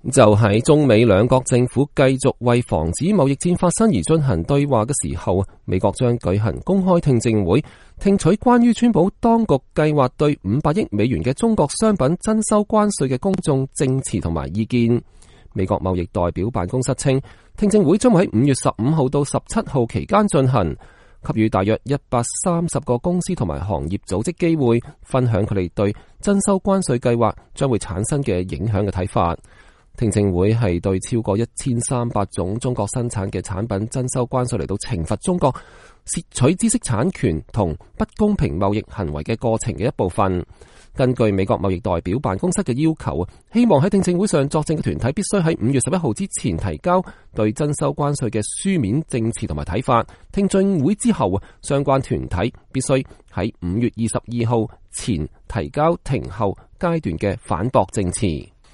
就喺中美兩國政府繼續為防止貿易戰發生而進行對話嘅時候，美國將舉行公開聽證會，聽取關於川普當局計劃對500億美元嘅中國商品徵收關稅嘅公眾證詞同埋意見。美國貿易代表辦公室稱，聽證會將會喺5月15號到17號期間進行，給予大約130個公司同埋行業組織機會，分享佢哋對徵收關稅計劃將會產生嘅影響嘅睇法。聽證會係對超過1300種中國生產嘅產品徵收關稅，嚟到懲罰中國竊取知識產權同不公平貿易行為嘅過程嘅一部分。根據美國貿易代表辦公室嘅要求，希望喺聽證會上作證嘅團體必須喺5月11號之前提交對徵收關稅嘅書面證詞同埋睇法。聽證會之後，相關團體必須喺5月22號前提交庭後階段嘅反駁證詞。